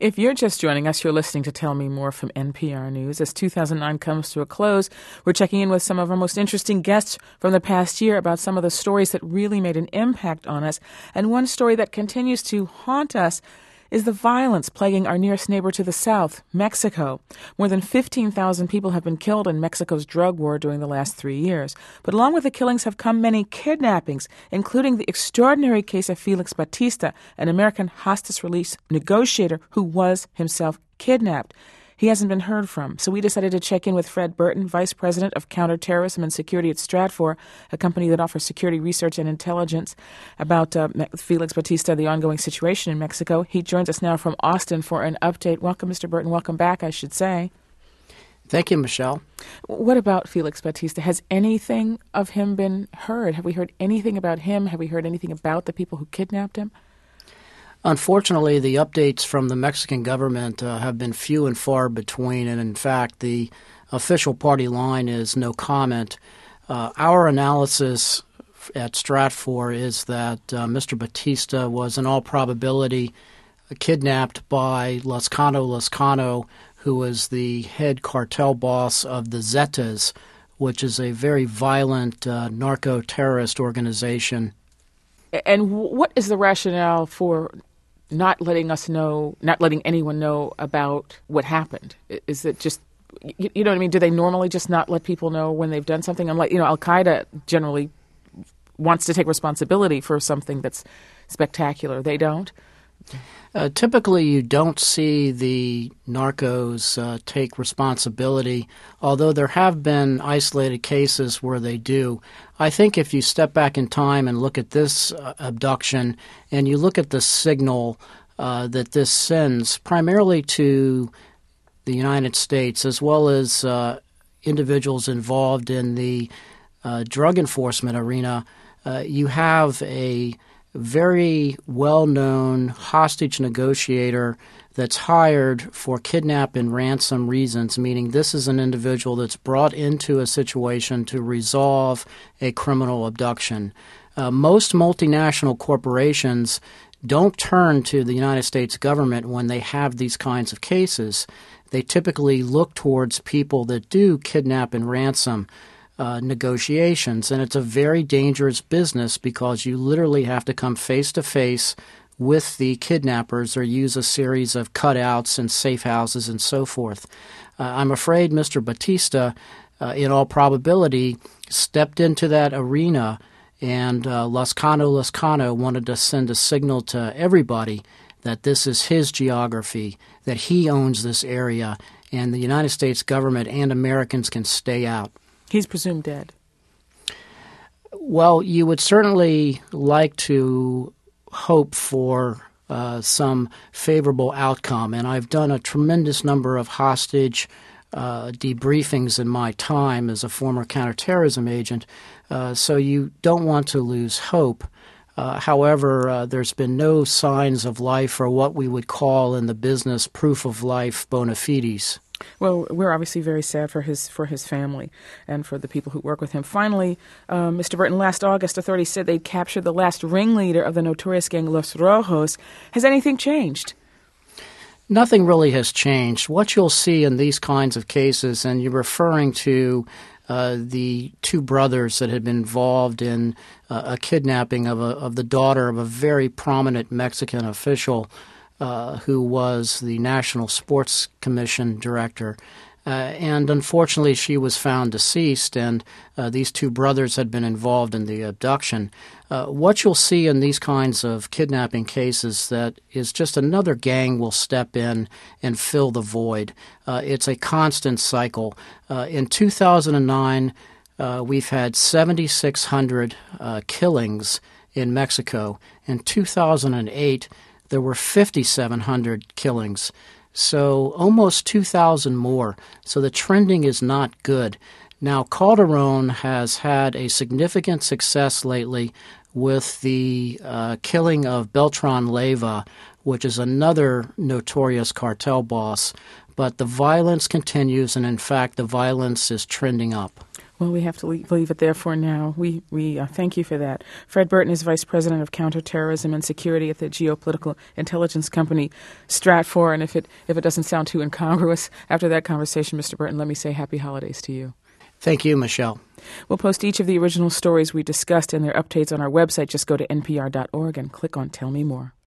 If you're just joining us, you're listening to Tell Me More from NPR News. As 2009 comes to a close, we're checking in with some of our most interesting guests from the past year about some of the stories that really made an impact on us. And one story that continues to haunt us is the violence plaguing our nearest neighbor to the south, Mexico. More than 15,000 people have been killed in Mexico's drug war during the last 3 years. But along with the killings have come many kidnappings, including the extraordinary case of Felix Batista, an American hostage release negotiator who was himself kidnapped. He hasn't been heard from, so we decided to check in with Fred Burton, Vice President of Counterterrorism and Security at Stratfor, a company that offers security research and intelligence about Felix Batista, the ongoing situation in Mexico. He joins us now from Austin for an update. Welcome, Mr. Burton. Welcome back, I should say. Thank you, Michelle. What about Felix Batista? Has anything of him been heard? Have we heard anything about him? Have we heard anything about the people who kidnapped him? Unfortunately, the updates from the Mexican government have been few and far between, and in fact, the official party line is no comment. Our analysis at Stratfor is that Mr. Batista was in all probability kidnapped by Lascano, who was the head cartel boss of the Zetas, which is a very violent narco-terrorist organization. And what is the rationale for not letting anyone know about what happened? Is it just, you know what I mean? Do they normally just not let people know when they've done something? Al-Qaeda generally wants to take responsibility for something that's spectacular. They don't? Typically, you don't see the narcos take responsibility, although there have been isolated cases where they do. I think if you step back in time and look at this abduction and you look at the signal that this sends primarily to the United States as well as individuals involved in the drug enforcement arena, you have a very well-known hostage negotiator that's hired for kidnap and ransom reasons, meaning this is an individual that's brought into a situation to resolve a criminal abduction. Most multinational corporations don't turn to the United States government when they have these kinds of cases. They typically look towards people that do kidnap and ransom negotiations, and it's a very dangerous business because you literally have to come face to face with the kidnappers or use a series of cutouts and safe houses and so forth. I'm afraid Mr. Batista, in all probability, stepped into that arena, and Lascano wanted to send a signal to everybody that this is his geography, that he owns this area, and the United States government and Americans can stay out. He's presumed dead. Well, you would certainly like to hope for some favorable outcome, and I've done a tremendous number of hostage debriefings in my time as a former counterterrorism agent, so you don't want to lose hope. However, there's been no signs of life or what we would call in the business proof of life bona fides. Well, we're obviously very sad for his family and for the people who work with him. Finally, Mr. Burton, last August, authorities said they'd captured the last ringleader of the notorious gang Los Rojos. Has anything changed? Nothing really has changed. What you'll see in these kinds of cases, and you're referring to the two brothers that had been involved in a kidnapping of the daughter of a very prominent Mexican official, who was the National Sports Commission director. And unfortunately, she was found deceased, and these two brothers had been involved in the abduction. What you'll see in these kinds of kidnapping cases that is just another gang will step in and fill the void. It's a constant cycle. In 2009, we've had 7,600 killings in Mexico. In 2008, there were 5,700 killings, so almost 2,000 more. So the trending is not good. Now, Calderon has had a significant success lately with the killing of Beltran Leyva, which is another notorious cartel boss. But the violence continues, and in fact, the violence is trending up. Well, we have to leave it there for now. We thank you for that. Fred Burton is Vice President of Counterterrorism and Security at the geopolitical intelligence company Stratfor. And if it doesn't sound too incongruous after that conversation, Mr. Burton, let me say happy holidays to you. Thank you, Michelle. We'll post each of the original stories we discussed and their updates on our website. Just go to npr.org and click on Tell Me More.